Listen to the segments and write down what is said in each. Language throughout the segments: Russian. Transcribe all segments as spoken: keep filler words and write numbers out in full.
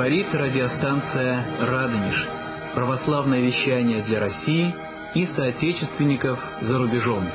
Говорит радиостанция «Радонеж». Православное вещание для России и соотечественников за рубежом.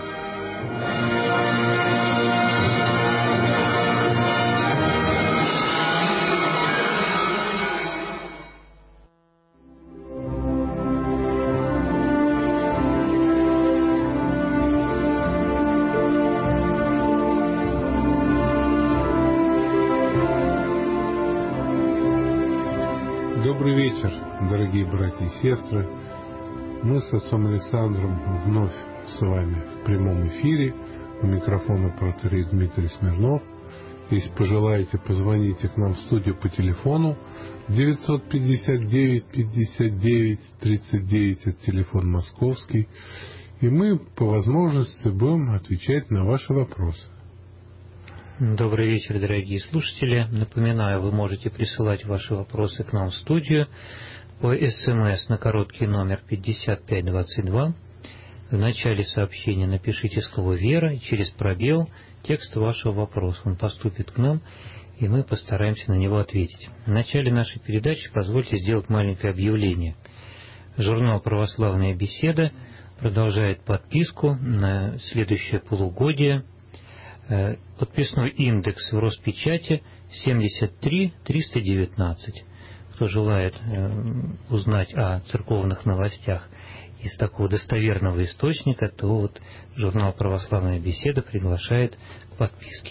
Добрый вечер, дорогие братья и сестры. Мы с отцом Александром вновь с вами в прямом эфире. У микрофона протоиерей Дмитрий Смирнов. Если пожелаете, позвоните к нам в студию по телефону девятьсот пятьдесят девять пятьдесят девять тридцать девять, это телефон московский. И мы по возможности будем отвечать на ваши вопросы. Добрый вечер, дорогие слушатели. Напоминаю, вы можете присылать ваши вопросы к нам в студию по СМС на короткий номер пятьдесят пять двадцать два. В начале сообщения напишите слово «Вера» и через пробел текст вашего вопроса. Он поступит к нам, и мы постараемся на него ответить. В начале нашей передачи позвольте сделать маленькое объявление. Журнал «Православная беседа» продолжает подписку на следующее полугодие. Подписной индекс в Роспечати семьдесят три триста девятнадцать. Кто желает узнать о церковных новостях из такого достоверного источника, то вот журнал «Православная беседа» приглашает к подписке.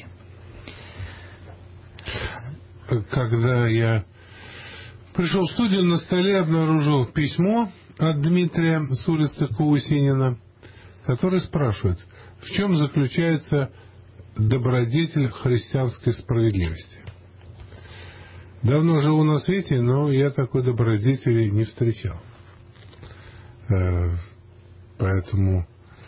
Когда я пришел в студию, на столе обнаружил письмо от Дмитрия с улицы Каусинина, который спрашивает, в чем заключается добродетель христианской справедливости. Давно живу на свете, но я такой добродетели не встречал. Поэтому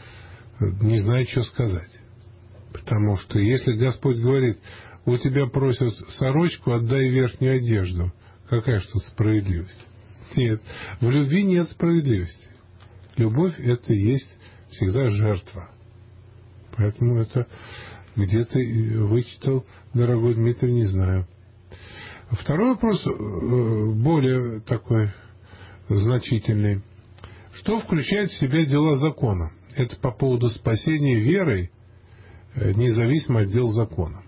не знаю, что сказать. Потому что если Господь говорит, у тебя просят сорочку, отдай верхнюю одежду, какая что справедливость? Нет, в любви нет справедливости. Любовь — это есть всегда жертва. Поэтому это где ты вычитал, дорогой Дмитрий, не знаю. Второй вопрос, более такой значительный. Что включает в себя дела закона? Это по поводу спасения верой, независимо от дел закона.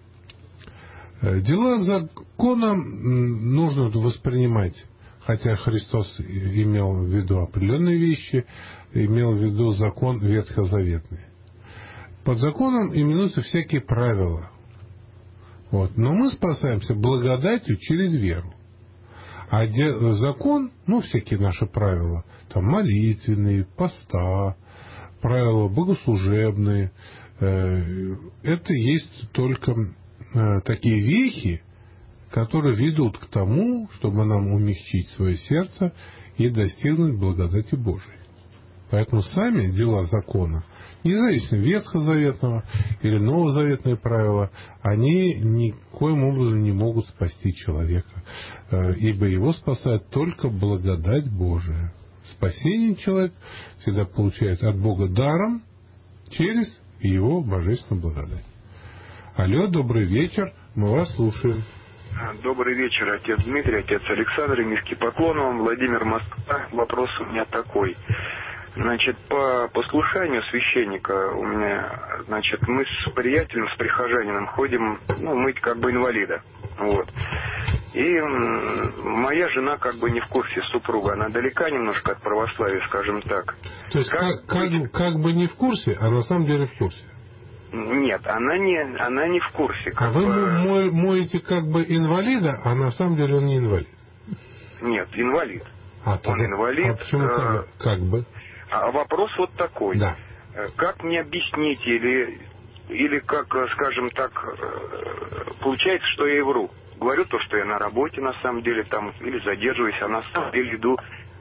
Дела закона нужно воспринимать, хотя Христос имел в виду определенные вещи, имел в виду закон ветхозаветный. Под законом именуются всякие правила. Вот. Но мы спасаемся благодатью через веру. А де- закон, ну, всякие наши правила, там молитвенные, поста, правила богослужебные, э, это есть только э, такие вехи, которые ведут к тому, чтобы нам умягчить свое сердце и достигнуть благодати Божией. Поэтому сами дела закона, независимо ветхозаветного или новозаветные правила, они никоим образом не могут спасти человека, ибо его спасает только благодать Божия. Спасение человек всегда получает от Бога даром через его божественную благодать. Алло, добрый вечер, мы вас слушаем. Добрый вечер, отец Дмитрий, отец Александр, низкий поклон вам, Владимир, Москва. Вопрос у меня такой. Значит, по послушанию священника у меня, значит, мы с приятелем, с прихожанином ходим, ну, мыть как бы инвалида, вот. И моя жена как бы не в курсе, супруга, она далека немножко от православия, скажем так. То есть как, как, как бы не в курсе, а на самом деле в курсе? Нет, она не, она не в курсе. А вы бы... моете как бы инвалида, а на самом деле он не инвалид? Нет, инвалид. А, он тогда... инвалид. А почему как бы? Как бы? А вопрос вот такой. Да. Как мне объяснить, или, или как, скажем так, получается, что я и вру. Говорю то, что я на работе на самом деле там, или задерживаюсь, а на самом деле иду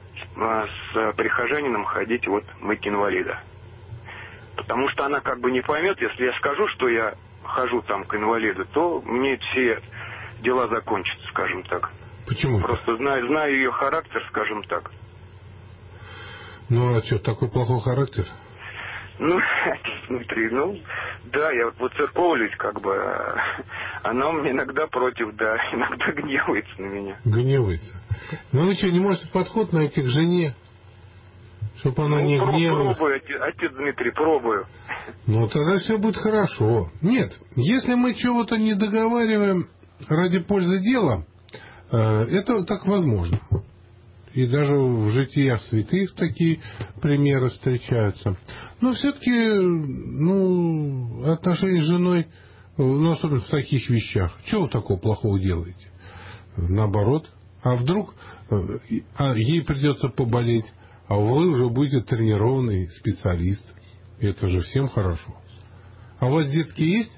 с прихожанином ходить вот мыть инвалида. Потому что она как бы не поймет, если я скажу, что я хожу там к инвалиду, то мне все дела закончатся, скажем так. Почему? Просто знаю, знаю ее характер, скажем так. Ну, а что, такой плохой характер? Ну, Дмитрий, ну, Да, я вот выцерковываюсь, как бы, она у меня иногда против, да, иногда гневается на меня. Гневается. Ну вы что, не можете подход найти к жене, чтобы она ну, не про- гневалась? Пробую, отец, отец Дмитрий, пробую. Ну, тогда все будет хорошо. Нет, если мы чего-то не договариваем ради пользы дела, это так возможно. И даже в житиях святых такие примеры встречаются. Но все-таки, ну, отношения с женой, ну, особенно в таких вещах, чего вы такого плохого делаете? Наоборот. А вдруг а ей придется поболеть, а вы уже будете тренированный специалист. Это же всем хорошо. А у вас детки есть?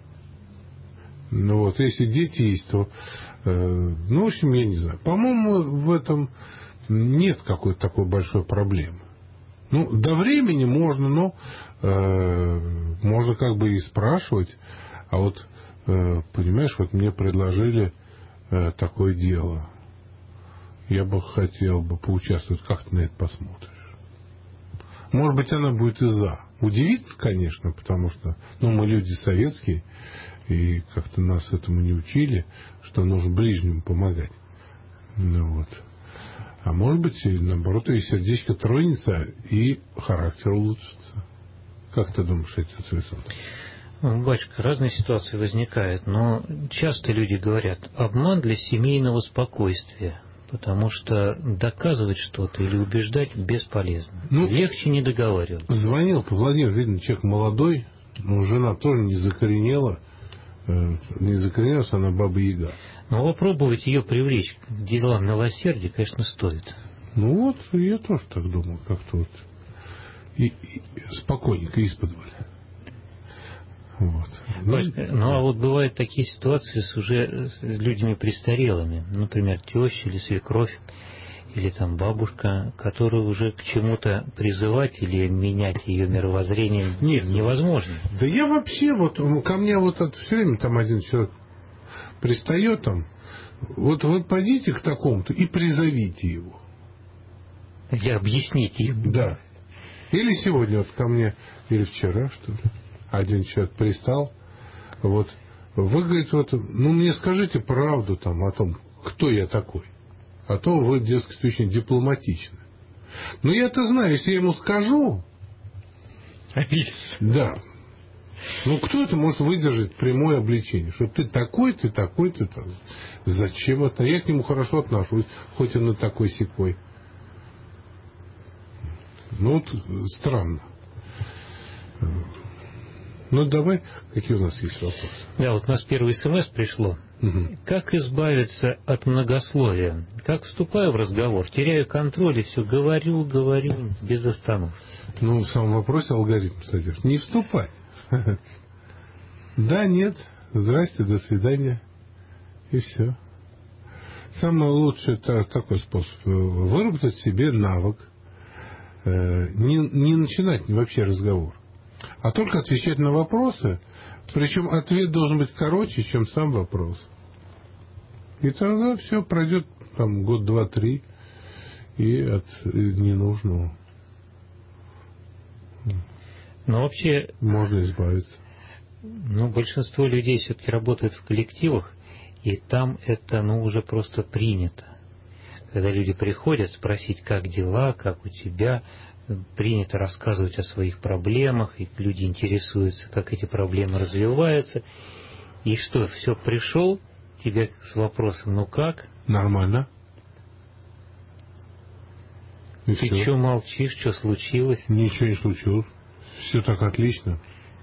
Ну вот, если дети есть, то, э, ну, в общем, я не знаю. По-моему, в этом нет какой-то такой большой проблемы. Ну, до времени можно, но э, можно как бы и спрашивать. А вот, э, понимаешь, вот мне предложили э, такое дело. Я бы хотел бы поучаствовать. Как ты на это посмотришь? Может быть, она будет и за. Удивится, конечно, потому что, ну, мы люди советские, и как-то нас этому не учили, что нужно ближнему помогать. Ну вот. А может быть, наоборот, и сердечко тронется, и характер улучшится. Как ты думаешь, отец Александр? Батюшка, разные ситуации возникают, но часто люди говорят: обман для семейного спокойствия, потому что доказывать что-то или убеждать бесполезно. Ну, легче не договариваться. Звонил-то Владимир, видно, человек молодой, но жена тоже не закоренела, не закоренелась, она баба-яга. Но попробовать ее привлечь к делам милосердия, конечно, стоит. Ну вот, я тоже так думал, как-то вот и, и, спокойненько, исподволь. Вот. Ну, ну, а вот бывают такие ситуации с уже с людьми престарелыми, например, теща или свекровь, или там бабушка, которую уже к чему-то призывать или менять ее мировоззрение Нет, невозможно. Да я вообще, вот ко мне вот это все время там один человек пристает там, вот вы пойдите к такому-то и призовите его. Или объясните ему. Да. Или сегодня вот ко мне, или вчера, что ли, один человек пристал, вот, вы, говорите, вот, ну, мне скажите правду там о том, кто я такой. А то вы, дескать, очень дипломатичны. Но я-то знаю, если я ему скажу... Обидится. Да. Ну, кто это может выдержать прямое обличение? Что ты такой, ты такой, ты такой. Зачем это? Я к нему хорошо отношусь, хоть он и такой-сякой. Ну, вот странно. Ну, давай, какие у нас есть вопросы? Да, вот у нас первый смс пришло. Угу. Как избавиться от многословия? Как вступаю в разговор, теряю контроль и все говорю, говорю без остановки. Ну, в самом вопросе алгоритм содержит. Не вступай. Да, нет, здрасте, до свидания. И все. Самый лучший это такой способ. Выработать себе навык. Не, не начинать вообще разговор, а только отвечать на вопросы. Причем ответ должен быть короче, чем сам вопрос. И тогда все пройдет там год, два, три, и от ненужного Но вообще можно избавиться. Ну, большинство людей все-таки работают в коллективах, и там это, ну, уже просто принято. Когда люди приходят спросить, как дела, как у тебя, принято рассказывать о своих проблемах, и люди интересуются, как эти проблемы развиваются. И что, все, пришел тебе с вопросом, ну как? Нормально. И Ты все. что молчишь, что случилось? Ничего не случилось. Все так отлично.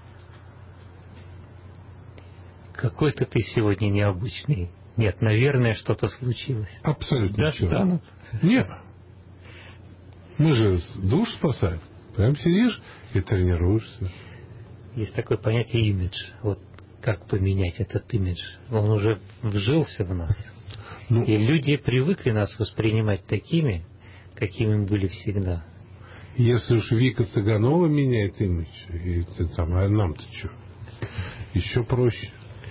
Какой-то ты сегодня необычный. Нет, наверное, что-то случилось. Абсолютно ничего. Достанут? Нет. Мы же душ спасаем. Прям сидишь и тренируешься. Есть такое понятие имидж. Вот как поменять этот имидж? Он уже вжился в нас. Ну, и люди привыкли нас воспринимать такими, какими мы были всегда. Если уж Вика Цыганова меняет имидж, и ты там, а нам-то что? Еще проще.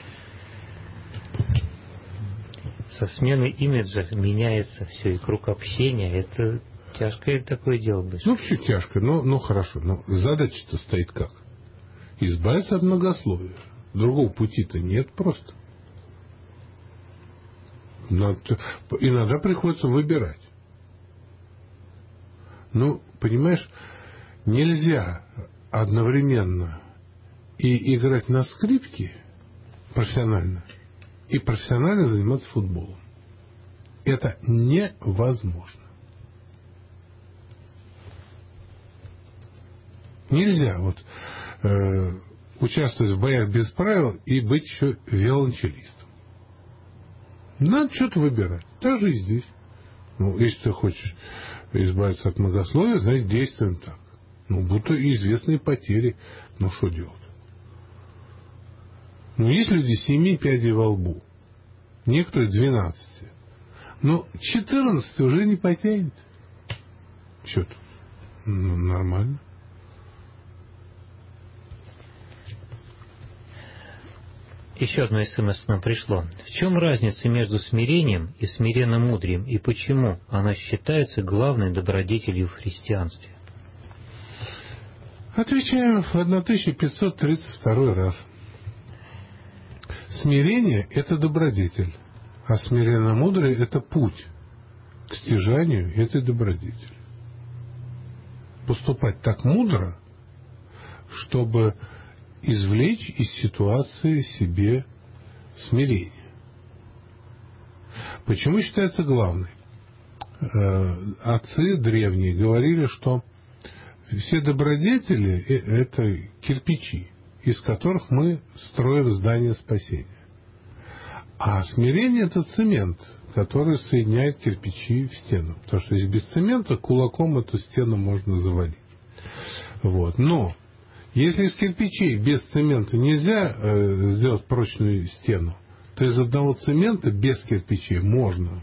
Со сменой имиджа меняется все, и круг общения. Это тяжкое такое дело. Больше. Ну, все тяжко, но, ну хорошо. Но задача-то стоит как? избавиться от многословия. Другого пути-то нет просто. Надо, иногда приходится выбирать. Ну, понимаешь, нельзя одновременно и играть на скрипке профессионально, и профессионально заниматься футболом. Это невозможно. Нельзя вот э, участвовать в боях без правил и быть еще виолончелистом. Надо что-то выбирать. Даже и здесь. Ну, если ты хочешь избавиться от многословия, значит, действуем так. Ну, будто известные потери. Ну, что делать? Ну, есть люди семи пядей во лбу. Некоторые двенадцати. Но четырнадцать уже не потянет. Что тут? Ну, нормально. Еще одно смс к нам пришло. В чем разница между смирением и смиренно-мудрием, и почему оно считается главной добродетелью в христианстве? Отвечаем в тысяча пятьсот тридцать второй раз. Смирение – это добродетель, а смиренно-мудрое – это путь к стяжанию этой добродетели. Поступать так мудро, чтобы извлечь из ситуации себе смирение. Почему считается главной? Отцы древние говорили, что все добродетели – это кирпичи, из которых мы строим здание спасения. А смирение – это цемент, который соединяет кирпичи в стену. Потому что если без цемента, кулаком эту стену можно завалить. Вот. Но если из кирпичей без цемента нельзя э, сделать прочную стену, то из одного цемента без кирпичей можно.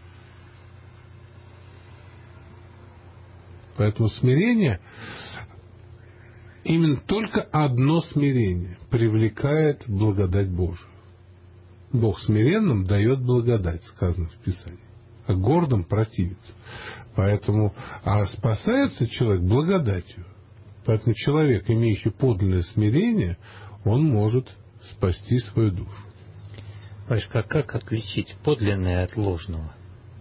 Поэтому смирение, именно только одно смирение привлекает благодать Божию. Бог смиренным дает благодать, сказано в Писании, а гордым противится. Поэтому, а спасается человек благодатью. Поэтому человек, имеющий подлинное смирение, он может спасти свою душу. Пашка, как отличить подлинное от ложного?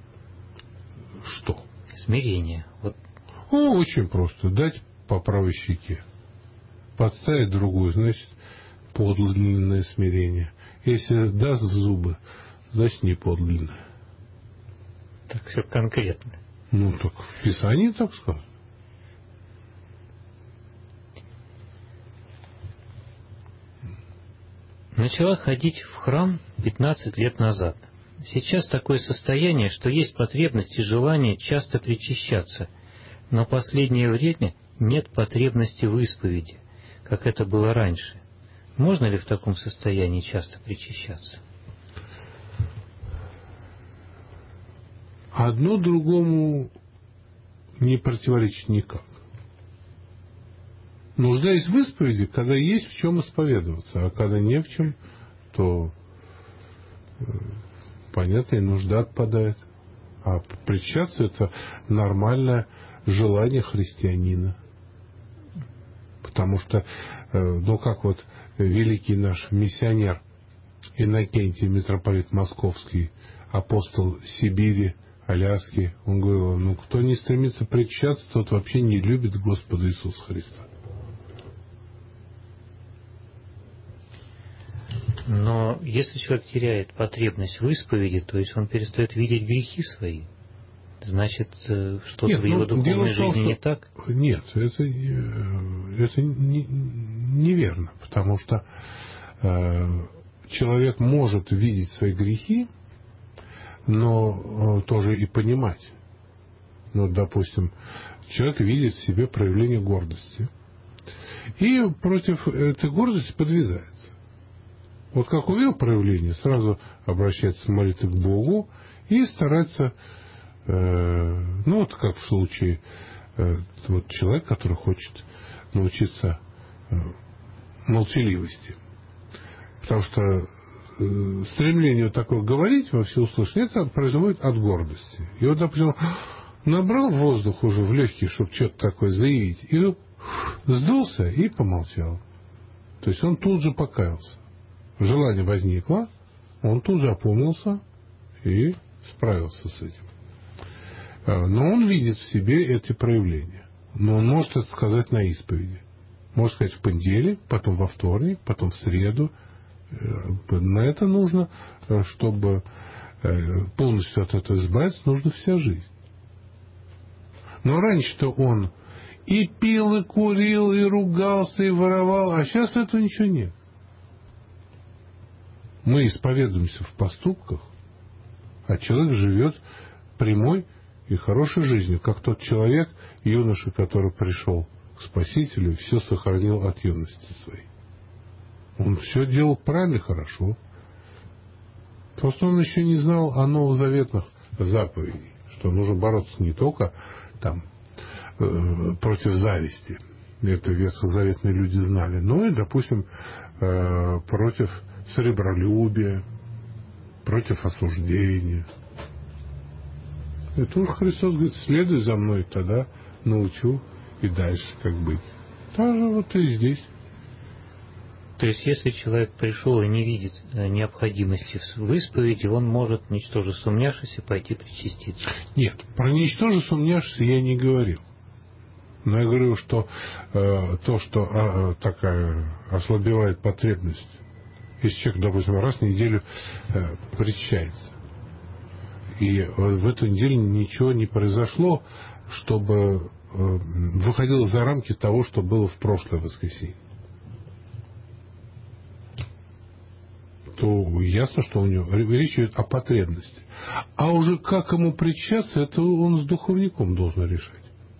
Что? Смирение. Вот. О, очень просто. Дать по правой щеке. Подставить другую, значит, подлинное смирение. Если даст в зубы, значит, не подлинное. Так все конкретно. Ну, так в Писании так сказано. Начала ходить в храм пятнадцать лет назад. Сейчас такое состояние, что есть потребность и желание часто причащаться, но последнее время нет потребности в исповеди, как это было раньше. Можно ли в таком состоянии часто причащаться? Одно другому не противоречит никак. Нужда есть в исповеди, когда есть в чем исповедоваться, а когда не в чем, то, понятно, и нужда отпадает. А причащаться – это нормальное желание христианина. Потому что, ну как вот великий наш миссионер Иннокентий, митрополит Московский, апостол Сибири, Аляски, он говорил, ну кто не стремится причащаться, тот вообще не любит Господа Иисуса Христа. Но если человек теряет потребность в исповеди, то есть он перестает видеть грехи свои, значит, что-то нет, в его ну, духовной жизни том, не что... так? Нет, это, это не, неверно, потому что э, человек может видеть свои грехи, но э, тоже и понимать. Ну, допустим, человек видит в себе проявление гордости, и против этой гордости подвязается. Вот как увидел проявление, сразу обращается в молитве к Богу и старается, э, ну вот как в случае, э, вот человек, который хочет научиться э, молчаливости. Потому что э, стремление вот такое говорить во всеуслышание, это производит от гордости. И вот, допустим, набрал воздух уже в легкие, чтобы что-то такое заявить, и сдулся и помолчал. То есть он тут же покаялся. Желание возникло, он тут же опомнился и справился с этим. Но он видит в себе эти проявления. Но он может это сказать на исповеди. Может сказать в понедельник, потом во вторник, потом в среду. На это нужно, чтобы полностью от этого избавиться, нужна вся жизнь. Но раньше-то он и пил, и курил, и ругался, и воровал, а сейчас этого ничего нет. Мы исповедуемся в поступках, а человек живет прямой и хорошей жизнью, как тот человек, юноша, который пришел к Спасителю и все сохранил от юности своей. Он все делал правильно и хорошо. Просто он еще не знал о новозаветных заповедях, что нужно бороться не только там э, против зависти, это ветхозаветные люди знали, но и, допустим, э, против сребролюбия, против осуждения. И тут Христос говорит: следуй за мной, тогда научу и дальше как быть. Так же вот и здесь. То есть, если человек пришел и не видит необходимости в исповеди, он может, ничтоже сумняшися, пойти причаститься? Нет, про ничтоже сумняшися я не говорил. Но я говорю, что э, то, что э, такая ослабевает потребность, если человек, допустим, раз в неделю э, причащается, и в эту неделю ничего не произошло, чтобы э, выходило за рамки того, что было в прошлое воскресенье, то ясно, что у него речь идет о потребности. А уже как ему причаститься, это он с духовником должен решать.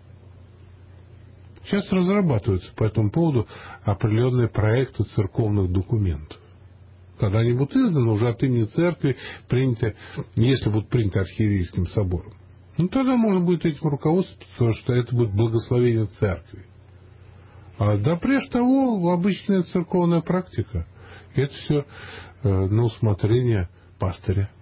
Сейчас разрабатываются по этому поводу определенные проекты церковных документов. Когда они будут изданы, уже от имени церкви приняты, если будут приняты архиерейским собором, ну тогда можно будет этим руководствоваться, потому что это будет благословение церкви. А да прежде того, обычная церковная практика. Это все э, на усмотрение пастыря.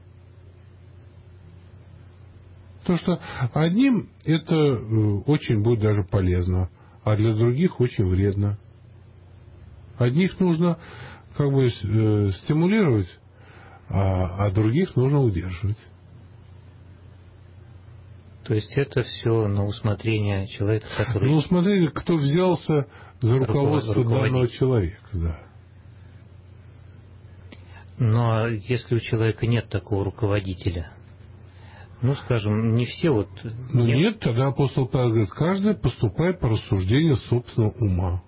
Потому что одним это э, очень будет даже полезно, а для других очень вредно. Одних нужно как бы э, стимулировать, а, а других нужно удерживать. То есть это все на усмотрение человека, который... На усмотрение, кто взялся за руководство данного человека, да. Но если у человека нет такого руководителя, ну, скажем, не все вот... Ну нет, нет тогда апостол Павел говорит, каждый поступает по рассуждению собственного ума.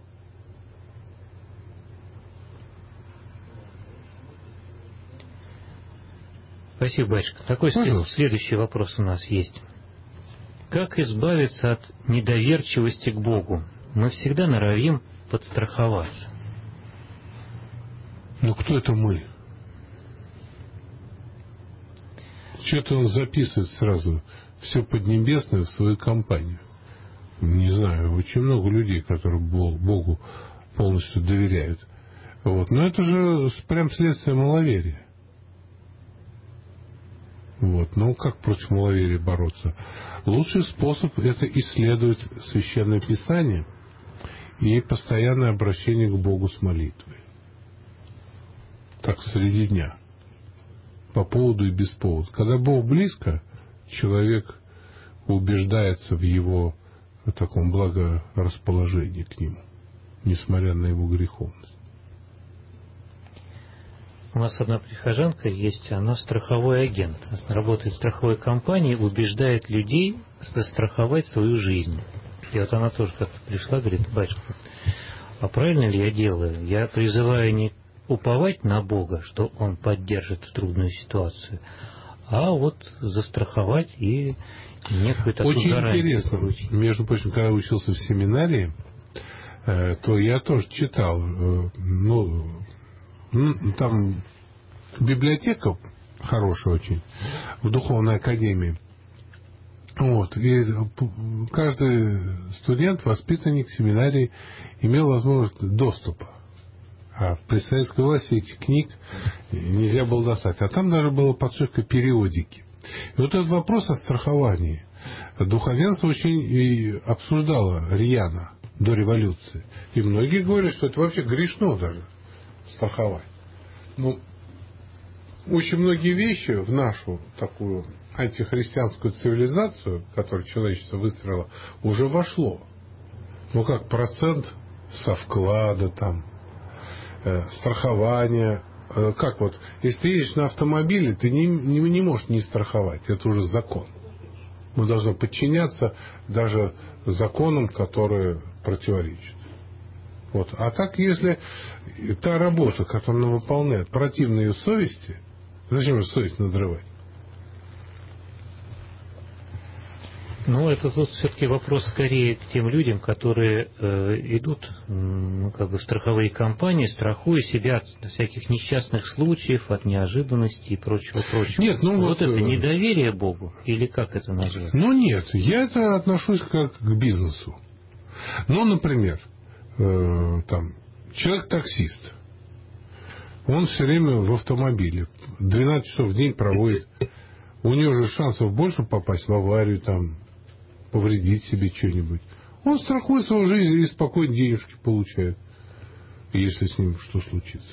Спасибо, батюшка. Такой Пожалуйста. Следующий вопрос у нас есть. Как избавиться от недоверчивости к Богу? Мы всегда норовим подстраховаться. Ну, кто это мы? Что-то он записывает сразу все поднебесное в свою компанию. Не знаю, очень много людей, которые Богу полностью доверяют. Вот. Но это же прям следствие маловерия. Вот. Но как против маловерия бороться? Лучший способ — это исследовать Священное Писание и постоянное обращение к Богу с молитвой. Так, среди дня. По поводу и без повода. Когда Бог близко, человек убеждается в его в таком благорасположении к нему, несмотря на его греховность. У нас одна прихожанка есть, она страховой агент. Она работает в страховой компании, убеждает людей застраховать свою жизнь. И вот она тоже как-то пришла, говорит: батюшка, а правильно ли я делаю? Я призываю не уповать на Бога, что Он поддержит в трудную ситуацию, а вот застраховать и некую такую очень гарантию интересно. получить. Между прочим, когда учился в семинарии, то я тоже читал, ну, там библиотека хорошая очень в духовной академии. Вот. И каждый студент, воспитанник семинарии имел возможность доступа. А при советской власти этих книг нельзя было достать. А там даже была подшивка периодики. И вот этот вопрос о страховании духовенство очень и обсуждало рьяно. до революции. И многие говорят, что это вообще грешно даже страховать. Ну, очень многие вещи в нашу такую антихристианскую цивилизацию, которую человечество выстроило, уже вошло. Ну, как процент со вклада, там, э, страхование. Э, как вот, если ты едешь на автомобиле, ты не, не, не можешь не страховать. Это уже закон. Мы должны подчиняться даже законам, которые противоречат. Вот. А так, если та работа, которую она выполняет, противна ее совести, зачем ее совесть надрывать? Ну, это тут все-таки вопрос скорее к тем людям, которые э, идут ну, как бы в страховые компании, страхуя себя от всяких несчастных случаев, от неожиданностей и прочего, прочего. Нет, ну вот, вот это недоверие Богу, или как это назвать? Ну нет, я это отношусь как к бизнесу. Ну, например, э, там, человек-таксист, он все время в автомобиле, двенадцать часов в день проводит, у него же шансов больше попасть в аварию, там, повредить себе что-нибудь. Он страхует свою жизнь и спокойно денежки получает, если с ним что случится.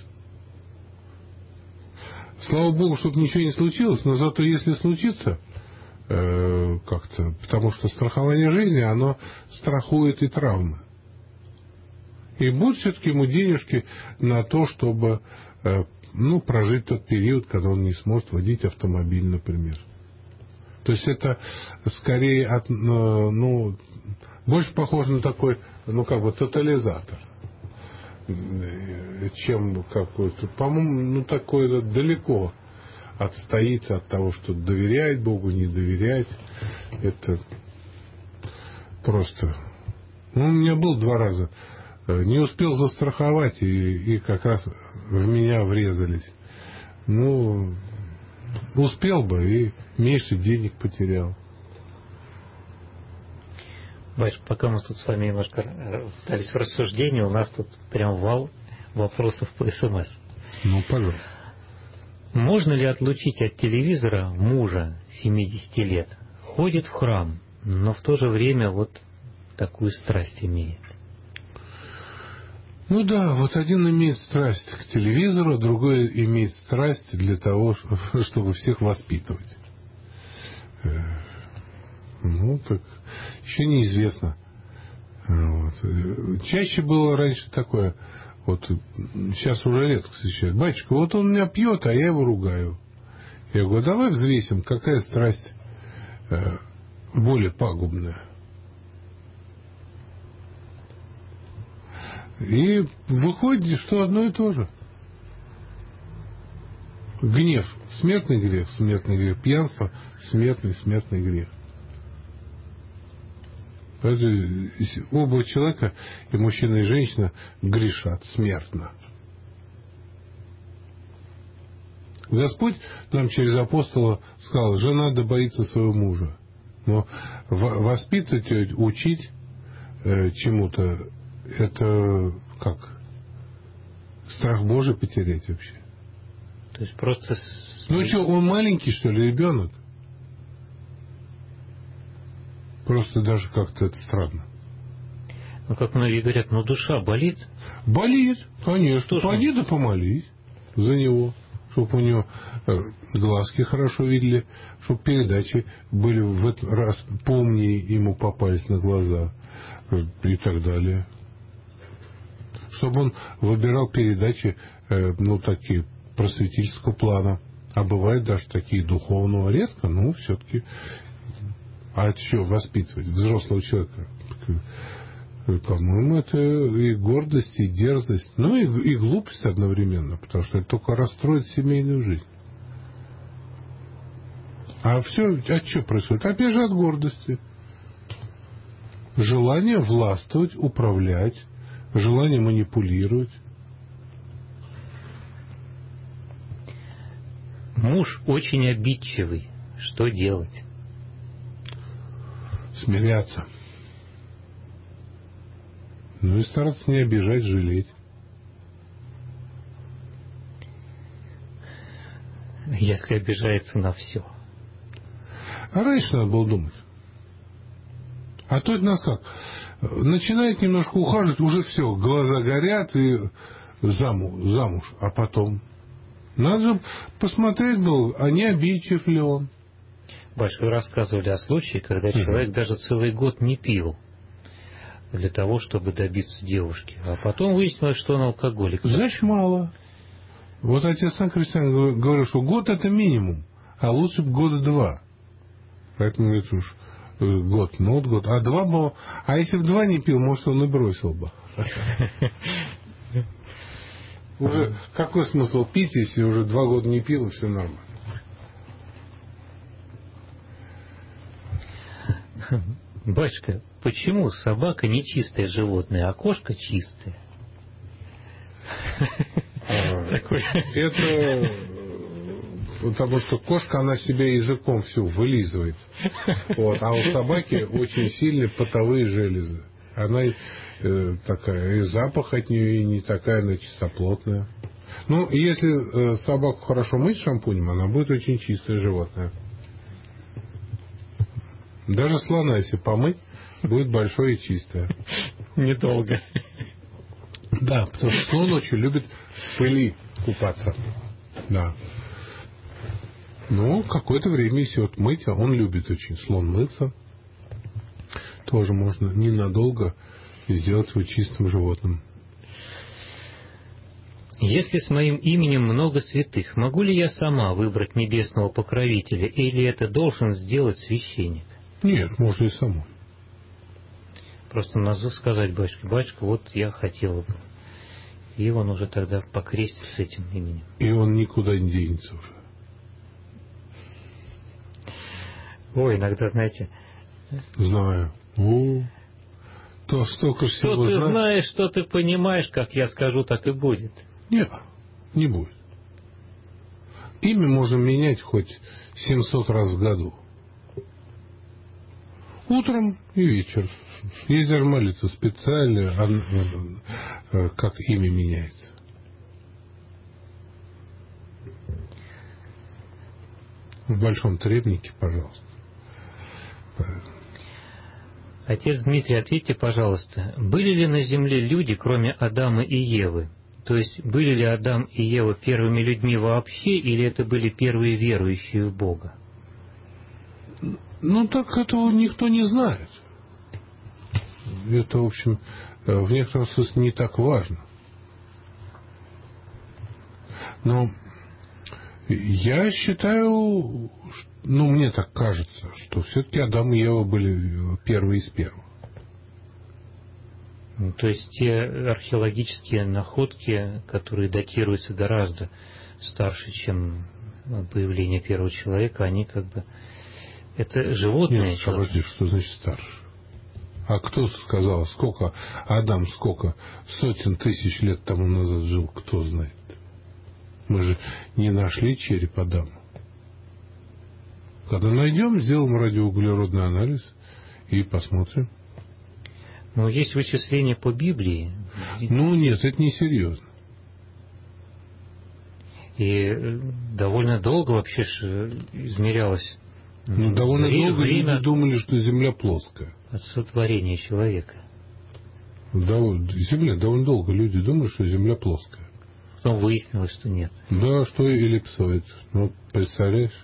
Слава Богу, чтобы ничего не случилось, но зато если случится э, как-то, потому что страхование жизни, оно страхует и травмы. И будут все-таки ему денежки на то, чтобы э, ну, прожить тот период, когда он не сможет водить автомобиль, например. То есть это скорее от, ну, больше похоже на такой, ну, как бы тотализатор, чем какой-то, по-моему, ну, такое далеко отстоит от того, что доверять Богу, не доверять. Это просто... Ну, у меня был два раза. Не успел застраховать, и, и как раз в меня врезались. Ну, успел бы, и меньше денег потерял. Батюшка, пока мы тут с вами немножко пытались в рассуждении, у нас тут прям вал вопросов по СМС. Ну, пожалуйста. Можно ли отлучить от телевизора мужа семидесяти лет? Ходит в храм, но в то же время вот такую страсть имеет. Ну да, вот один имеет страсть к телевизору, другой имеет страсть для того, чтобы всех воспитывать. Ну, так еще неизвестно. Вот. Чаще было раньше такое, вот сейчас уже редко встречают. Батюшка, вот он меня пьет, а я его ругаю. Я говорю, давай взвесим, какая страсть э, более пагубная. И выходит, что одно и то же. Гнев – смертный грех, смертный грех. Пьянство – смертный, смертный грех. Поэтому оба человека, и мужчина, и женщина, грешат смертно. Господь нам через апостола сказал, жена да боится своего мужа. Но воспитывать, учить э, чему-то, это как? Страх Божий потерять вообще. То есть просто... Ну что, он маленький, что ли, ребенок? Просто даже как-то это странно. Ну, как многие говорят, ну душа болит. Болит, конечно. Что Пойди да помолись за него, чтобы у него глазки хорошо видели, чтобы передачи были в этот раз поумнее ему попались на глаза и так далее. Чтобы он выбирал передачи, ну, такие, просветительского плана. А бывают даже такие духовного, редко, но все-таки. А это что, воспитывать взрослого человека? По-моему, это и гордость, и дерзость, ну и, и глупость одновременно, потому что это только расстроит семейную жизнь. А все, а что происходит? Опять же от гордости. Желание властвовать, управлять, желание манипулировать. Муж очень обидчивый. Что делать? Смиряться. Ну и стараться не обижать, жалеть. Если обижается на все. А раньше надо было думать. А то это нас как? начинает немножко ухаживать, уже все, глаза горят и замуж, замуж. А потом надо же посмотреть, был, а не обидчив ли он. Батюшка, вы рассказывали о случае, когда человек даже целый год не пил для того, чтобы добиться девушки. А потом выяснилось, что он алкоголик. Значит, мало. Вот отец Сан Христиан говорил, что год это минимум, а лучше бы года два. Поэтому это уж год, ну вот год. А два было. А если бы два не пил, может, он и бросил бы. Уже какой смысл пить, если уже два года не пил, и все нормально? Батюшка, почему собака не чистое животное, а кошка чистая? Это потому что кошка, она себя языком все вылизывает. Вот. А у собаки очень сильные потовые железы. Она э, такая, и запах от нее и не такая, она чистоплотная. Ну, если э, собаку хорошо мыть шампунем, она будет очень чистое животное. Даже слона, если помыть, будет большое и чистое. Недолго. Да, потому что слон очень любит в пыли купаться. Да. Ну, какое-то время, если вот мыть, а он любит очень слон мыться, тоже можно ненадолго сделать его чистым животным. Если с моим именем много святых, могу ли я сама выбрать небесного покровителя, или это должен сделать священник? Нет, можно и самой. Просто назову сказать батюшке, батюшка, вот я хотела бы. И он уже тогда покрестит с этим именем. И он никуда не денется уже. Ой, иногда, знаете... Знаю. О, то столько всего Что ты знаю. знаешь, что ты понимаешь, как я скажу, так и будет. Нет, не будет. Имя можем менять хоть семьсот раз в году. Утром и вечером. Есть даже молиться специально, как имя меняется. В Большом Требнике, пожалуйста. Отец Дмитрий, ответьте, пожалуйста, были ли на земле люди, кроме Адама и Евы? То есть, были ли Адам и Ева первыми людьми вообще, или это были первые верующие в Бога? Ну, так этого никто не знает. Это, в общем, в некотором смысле не так важно. Но я считаю, ну, мне так кажется, что все-таки Адам и Ева были первые из первых. То есть те археологические находки, которые датируются гораздо старше, чем появление первого человека, они как бы... Это животные. Нет, подожди, что значит старше? А кто сказал, сколько Адам, сколько сотен тысяч лет тому назад жил, кто знает? Мы же не нашли череп Адама. Когда найдем, сделаем радиоуглеродный анализ и посмотрим. Но есть вычисления по Библии. Ну нет, это несерьезно. И довольно долго вообще измерялось. Ну, довольно время, долго время люди думали, что Земля плоская. От сотворения человека. Довольно, Земля, довольно долго люди думали, что Земля плоская. Потом выяснилось, что нет. Да, что эллипсоид. Ну, представляешь?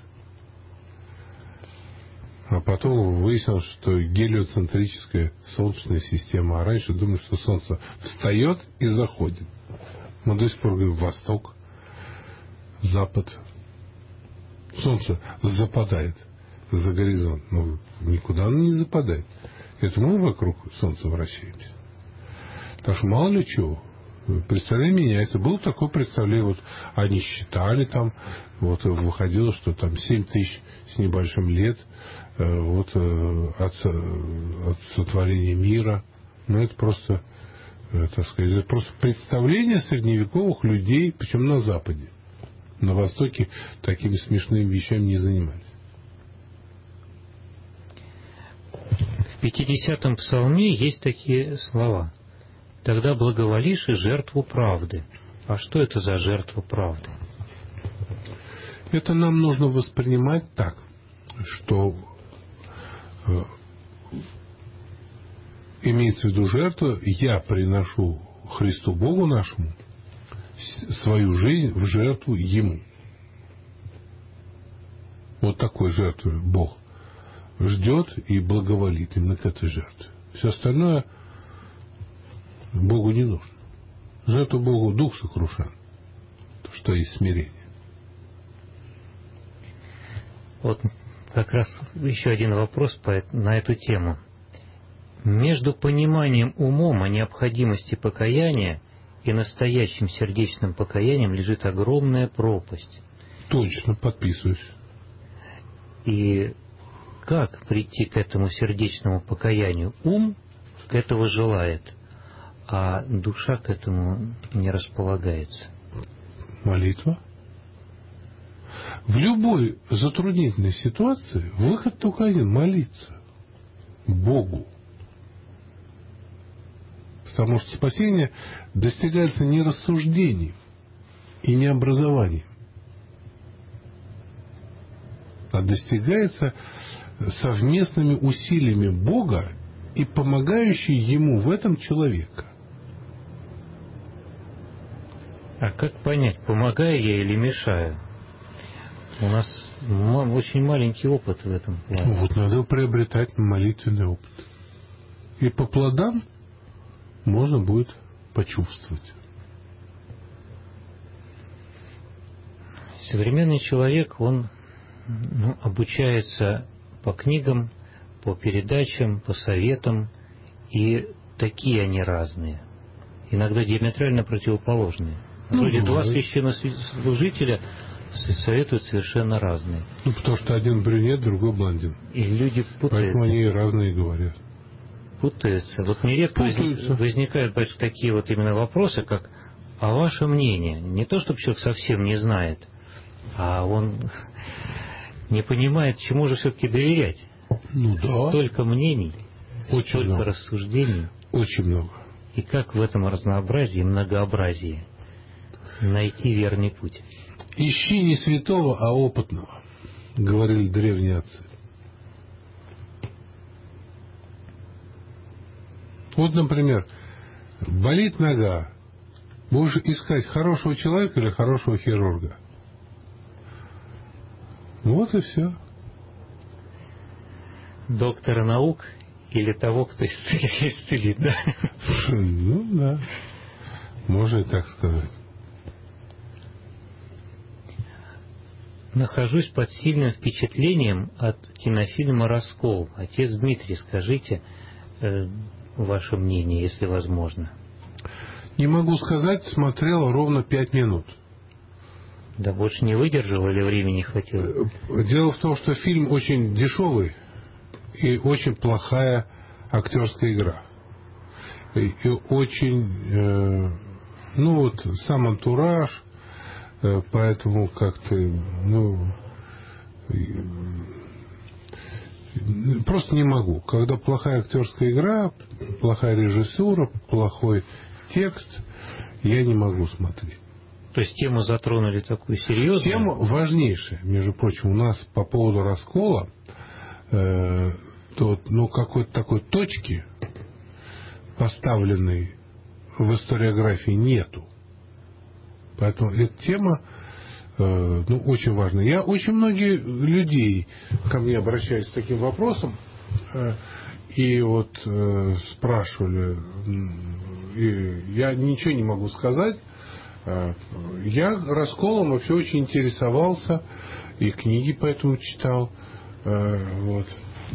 А потом выяснилось, что гелиоцентрическая Солнечная система. А раньше думали, что Солнце встает и заходит. Мы до сих пор говорим восток, запад. Солнце западает за горизонт. Но никуда оно не западает. Это мы вокруг Солнца вращаемся. Так что мало ли чего. Представление меняется. Было такое представление, вот они считали там, вот выходило, что там семь тысяч с небольшим лет вот от, от сотворения мира. Но это просто, так сказать, это просто представление средневековых людей, причем на Западе. На Востоке такими смешными вещами не занимались. В пятидесятом псалме есть такие слова. «Тогда благоволишь и жертву правды». А что это за жертва правды? Это нам нужно воспринимать так, что имеется в виду жертва, я приношу Христу Богу нашему свою жизнь в жертву Ему. Вот такой жертвы Бог ждет и благоволит именно к этой жертве. Все остальное Богу не нужно. Жертву Богу дух сокрушен, то, что есть смирение. Вот как раз еще один вопрос по, на эту тему. Между пониманием умом о необходимости покаяния и настоящим сердечным покаянием лежит огромная пропасть. Точно, подписываюсь. И как прийти к этому сердечному покаянию? Ум к этому желает, а душа к этому не располагается. Молитва. В любой затруднительной ситуации выход только один – молиться Богу. Потому что спасение достигается не рассуждением и не образованием, а достигается совместными усилиями Бога и помогающей Ему в этом человека. А как понять, помогаю я или мешаю? У нас очень маленький опыт в этом плане. Вот надо приобретать молитвенный опыт. И по плодам можно будет почувствовать. Современный человек, он ну, обучается по книгам, по передачам, по советам, и такие они разные. Иногда диаметрально противоположные. Вроде ну, два священнослужителя советуют совершенно разные. Ну, потому что один брюнет, другой блондин. И люди путаются. Поэтому они разные говорят. Путаются. Вот нередко Путаются. возникают большие такие вот именно вопросы, как «а ваше мнение?» Не то, чтобы человек совсем не знает, а он не понимает, чему же все-таки доверять. Ну да. Столько мнений, очень столько много. рассуждений. Очень много. И как в этом разнообразии, многообразии найти верный путь? Ищи не святого, а опытного, говорили древние отцы. Вот, например, болит нога, будешь искать хорошего человека или хорошего хирурга. Вот и все. Доктора наук или того, кто исцелит, да? Ну да, можно и так сказать. Нахожусь под сильным впечатлением от кинофильма «Раскол». Отец Дмитрий, скажите э, ваше мнение, если возможно. Не могу сказать, смотрел ровно пять минут. Да больше не выдержал или времени не хватило? Дело в том, что фильм очень дешевый и очень плохая актерская игра. И, и очень, э, ну вот, сам антураж, э, поэтому как-то, ну, э, просто не могу. Когда плохая актерская игра, плохая режиссура, плохой текст, я не могу смотреть. То есть тему затронули такую серьезную? Тема важнейшая, между прочим, у нас по поводу раскола, э, то, ну, какой-то такой точки, поставленной в историографии, нету. Поэтому эта тема э, ну, очень важна. Я очень многие людей ко мне обращались с таким вопросом, э, и вот э, спрашивали, и я ничего не могу сказать. Я расколом вообще очень интересовался, и книги поэтому читал. Вот.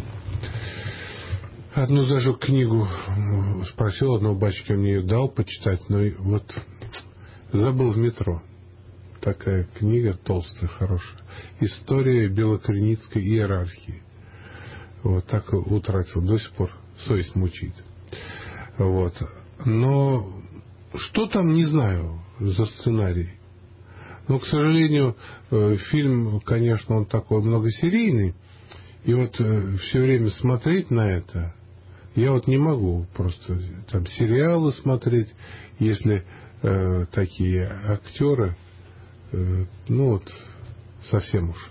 Одну даже книгу спросил одного батюшки, он мне ее дал почитать, но вот забыл в метро. Такая книга толстая, хорошая. История белокреницкой иерархии. Вот так утратил, до сих пор совесть мучит. Вот. Но что там, не знаю, за сценарий. Но, к сожалению, фильм, конечно, он такой многосерийный. И вот все время смотреть на это, я вот не могу просто там сериалы смотреть, если э, такие актеры, э, ну вот, совсем уж.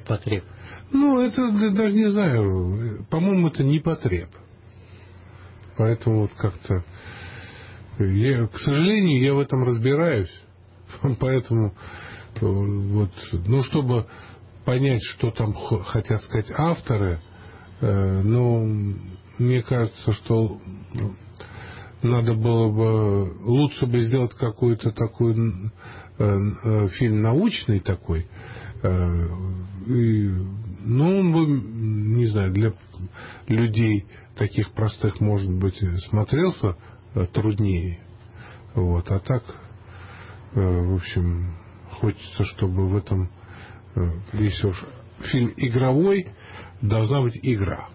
Ширпотреб. Ну, это даже не знаю, по-моему, это не потреб. поэтому вот как-то... Я, к сожалению, я в этом разбираюсь. Поэтому вот, ну, чтобы понять, что там хотят сказать авторы, э, ну, мне кажется, что надо было бы лучше бы сделать какой-то такой э, э, фильм научный такой. Э, и, ну, он бы, не знаю, для людей таких простых, может быть, смотрелся э, труднее. Вот, а так, э, в общем, хочется, чтобы в этом, э, если уж фильм игровой, должна быть игра.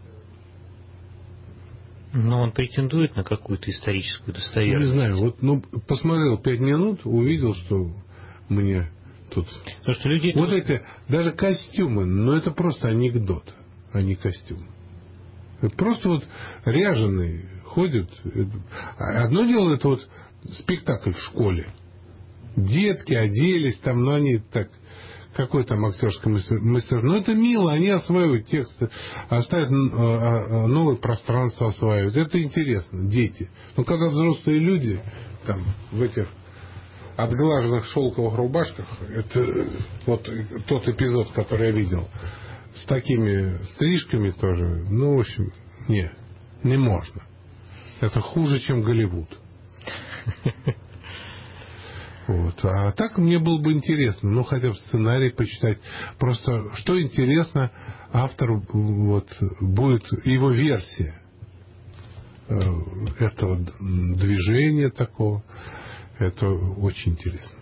Но он претендует на какую-то историческую достоверность. Не знаю, вот, ну, посмотрел пять минут, увидел, что мне тут... Потому что люди... Вот это, даже костюмы, ну, это просто анекдот, а не костюм. Просто вот ряженые ходят. Одно дело, это вот спектакль в школе. Детки оделись там, но они так... Какой там актерский мастер? Ну, это мило, они осваивают тексты, оставят новое пространство, осваивают. Это интересно, дети. Но когда взрослые люди, там, в этих отглаженных шелковых рубашках, это вот тот эпизод, который я видел, с такими стрижками тоже, ну, в общем, не, не можно. Это хуже, чем Голливуд. Вот. А так мне было бы интересно, ну, хотя бы сценарий почитать. Просто, что интересно, автору вот, будет его версия этого движения такого. Это очень интересно.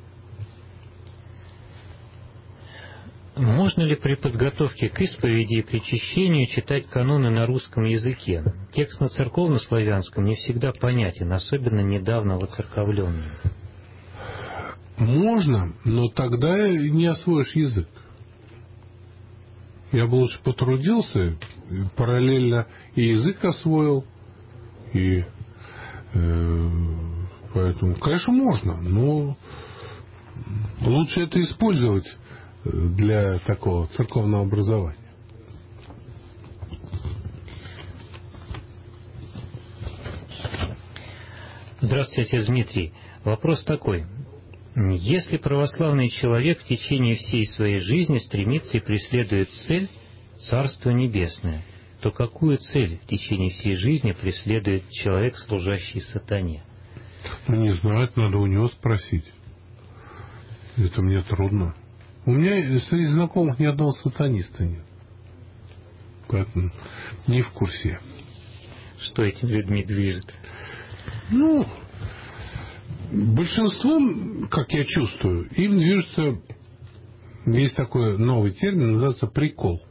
Можно ли при подготовке к исповеди и причащению читать каноны на русском языке? Текст на церковно-славянском не всегда понятен, особенно недавно воцерковленный. Можно, но тогда не освоишь язык. Я бы лучше потрудился, параллельно и язык освоил, и э, поэтому, конечно, можно, но лучше это использовать для такого церковного образования. Здравствуйте, отец Дмитрий. Вопрос такой. Если православный человек в течение всей своей жизни стремится и преследует цель Царство Небесное, то какую цель в течение всей жизни преследует человек, служащий сатане? Ну, не знаю, это надо у него спросить. Это мне трудно. У меня среди знакомых ни одного сатаниста нет. Поэтому не в курсе. Что этими людьми движет? Ну... Большинством, как я чувствую, им движется, есть такой новый термин, называется прикол.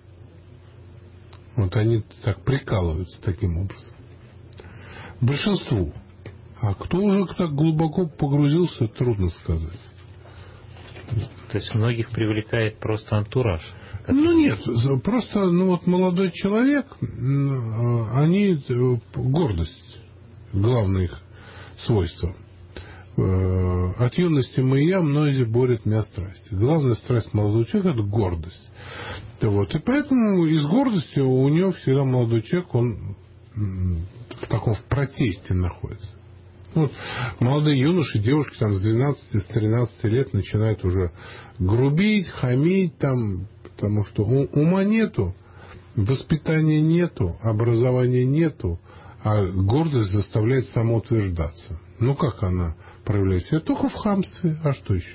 Вот они так прикалываются таким образом. Большинству. А кто уже так глубоко погрузился, трудно сказать. То есть многих привлекает просто антураж? Ну нет, просто ну, вот молодой человек, они, гордость, главное их свойство. От юности мы и я, многие борют меня страсти. Главная страсть молодого человека – это гордость. Вот. И поэтому из гордости у него всегда молодой человек, он в таком в протесте находится. Вот. Молодые юноши, девушки там с двенадцати, с тринадцати лет начинают уже грубить, хамить там, потому что ума нету, воспитания нету, образования нету, а гордость заставляет самоутверждаться. Ну как она проявляет себя? Только в хамстве, а что еще?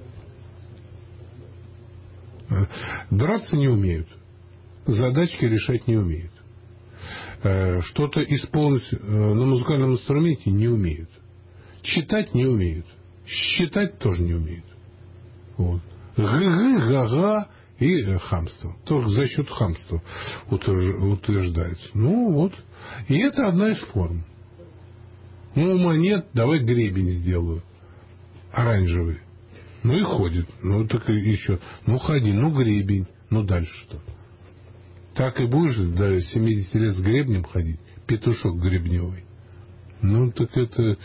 Драться не умеют, задачки решать не умеют, что-то исполнить на музыкальном инструменте не умеют, читать не умеют, считать тоже не умеют. Вот. Гы-гы, га-га и хамство. Только за счет хамства утверждается. Ну вот. И это одна из форм. Ну, ума нет, давай гребень сделаю. Оранжевый. Ну и ходит. Ну, так и еще. Ну, ходи, ну, гребень. Ну, дальше что? Так и будешь до семидесяти лет с гребнем ходить? Петушок гребневый. Ну, так это...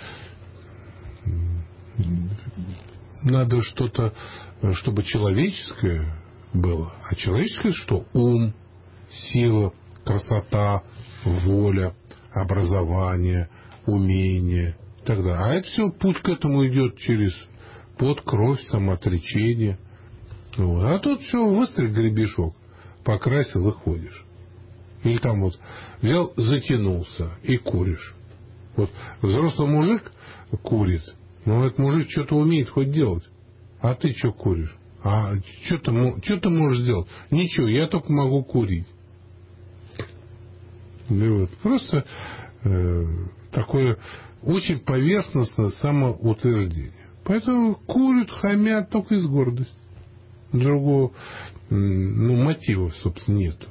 Надо что-то, чтобы человеческое было. А человеческое что? Ум, сила, красота, воля, образование, умение и так далее. А это все, путь к этому идет через пот, кровь, самоотречение. Вот. А тут все, выстрел гребешок, покрасил и ходишь. Или там вот взял, затянулся и куришь. Вот взрослый мужик курит, но этот мужик что-то умеет хоть делать. А ты что куришь? А что ты, что ты можешь сделать? Ничего, я только могу курить. Да вот, просто э, такое очень поверхностное самоутверждение. Поэтому курят, хамят только из гордости. Другого ну, мотива, собственно, нету.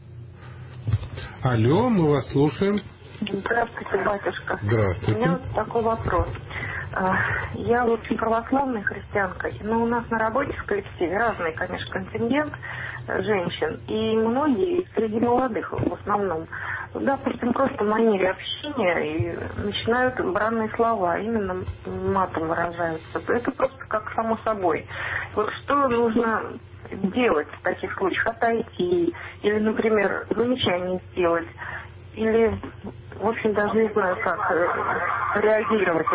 Алло, мы вас слушаем. Здравствуйте, батюшка. Здравствуйте. У меня вот такой вопрос. Я вот православная христианка, но у нас на работе в коллективе разный, конечно, контингент женщин, и многие среди молодых в основном, допустим, просто в манере общения и начинают бранные слова, именно матом выражаются. Это просто как само собой. Вот что нужно делать в таких случаях? Отойти или, например, замечание сделать? Или, в общем, даже не знаю, как реагировать.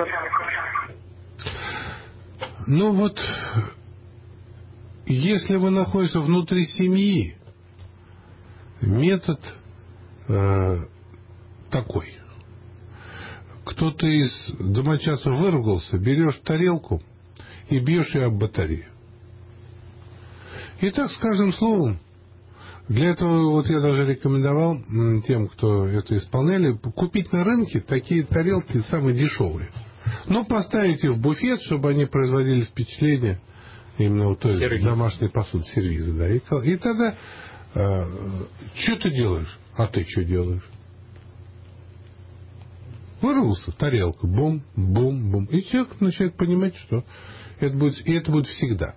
Ну вот, если вы находитесь внутри семьи, метод э, такой. Кто-то из домочадцев выругался, берешь тарелку и бьешь ее об батарею. И так, с каждым словом, для этого вот я даже рекомендовал тем, кто это исполняли, купить на рынке такие тарелки самые дешевые. Но поставить их в буфет, чтобы они производили впечатление именно вот той сервиз. Домашней посуды, сервиза, да. И, и тогда э, что ты делаешь? А ты что делаешь? Вырвался, тарелка, бум, бум, бум. И человек начинает понимать, что это будет, и это будет всегда.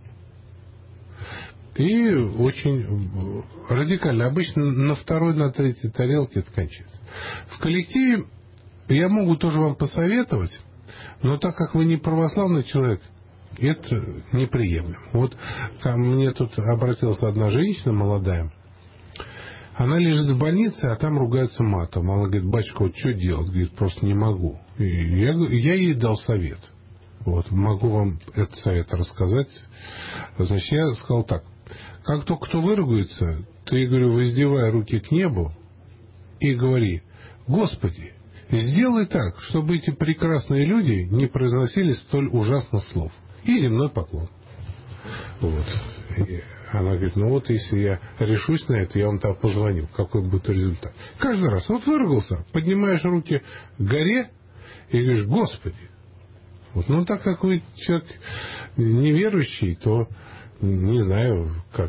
И очень радикально. Обычно на второй, на третьей тарелке это кончается. В коллективе я могу тоже вам посоветовать, но так как вы не православный человек, это неприемлемо. Вот ко мне тут обратилась одна женщина молодая. Она лежит в больнице, а там ругается матом. Она говорит: батюшка, вот что делать? Говорит, просто не могу. И я, я ей дал совет. Вот, могу вам этот совет рассказать. Значит, я сказал так. Как только кто выругается, ты, говорю, воздевай руки к небу и говори: Господи, сделай так, чтобы эти прекрасные люди не произносили столь ужасных слов. И земной поклон. Вот. И она говорит: ну вот, если я решусь на это, я вам там позвоню. Какой будет результат? Каждый раз. Вот выругался, поднимаешь руки к горе и говоришь: Господи. Вот. Ну, так как вы человек неверующий, то не знаю, как.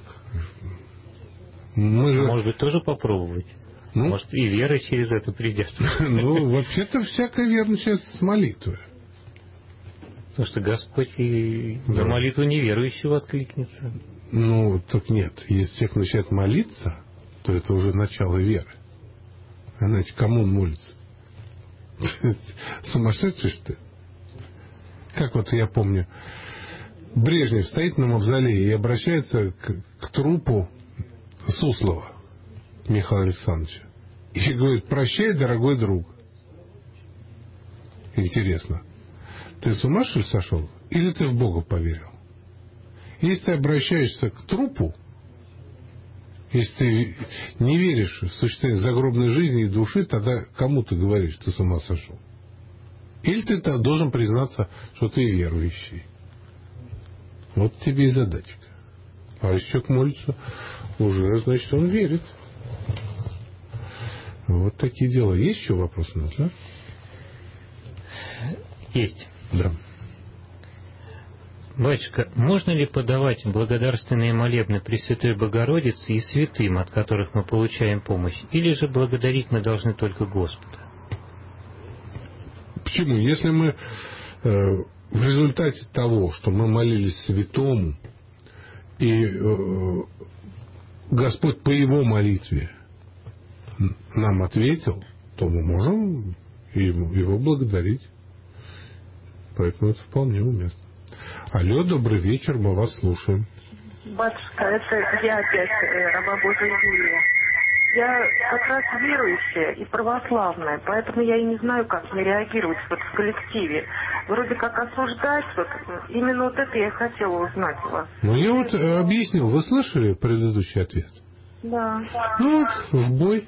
Мы же... Может быть, тоже попробовать? Ну, может, и вера через это придет. Ну, вообще-то всякая вера начинается с молитвы. Потому что Господь и да. на молитву неверующего откликнется. Ну, так нет. Если человек начинает молиться, то это уже начало веры. А знаете, кому он молится? Сумасшедший, что ли? Как вот я помню, Брежнев стоит на мавзолее и обращается к, к трупу Суслова Михаила Александровича и говорит: прощай, дорогой друг. Интересно, ты с ума, что ли, сошел? Или ты в Бога поверил? Если ты обращаешься к трупу, если ты не веришь в существование загробной жизни и души, тогда кому ты говоришь, ты с ума сошел? Или ты должен признаться, что ты верующий. Вот тебе и задачка. А если человек молится, уже, значит, он верит. Вот такие дела. Есть еще вопросы у нас, да? Есть. Да. Батюшка, можно ли подавать благодарственные молебны Пресвятой Богородице и святым, от которых мы получаем помощь, или же благодарить мы должны только Господа? Почему? Если мы э, в результате того, что мы молились святому, и э, Господь по его молитве нам ответил, то мы можем его, его благодарить. Поэтому это вполне уместно. Алло, добрый вечер, мы вас слушаем. Батюшка, это я опять, раба Божия Юлия. Я как раз верующая и православная, поэтому я и не знаю, как мне реагировать вот в коллективе. Вроде как осуждать, вот именно вот это я и хотела узнать у вас. Ну, я вот э, объяснил, вы слышали предыдущий ответ? Да. Ну, вот, в бой.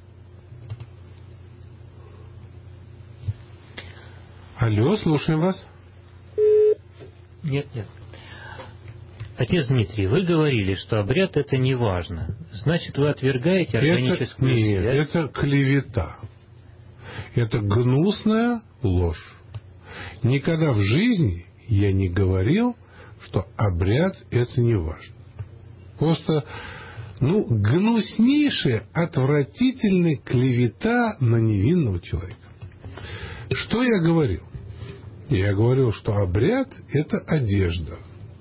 Алло, слушаем вас. Нет, нет. Отец Дмитрий, вы говорили, что обряд это не важно. Значит, вы отвергаете органическую это, нет, связь? это клевета. Это гнусная ложь. Никогда в жизни я не говорил, что обряд это не важно. Просто, ну, гнуснейшая, отвратительная клевета на невинного человека. Что я говорил? Я говорил, что обряд это одежда.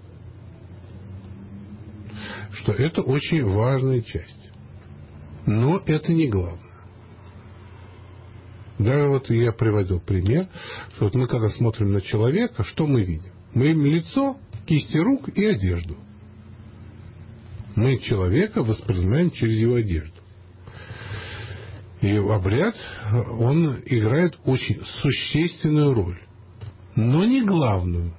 Что это очень важная часть. Но это не главное. Даже вот я приводил пример, что вот мы когда смотрим на человека, что мы видим? Мы видим лицо, кисти рук и одежду. Мы человека воспринимаем через его одежду. И обряд, он играет очень существенную роль. Но не главную.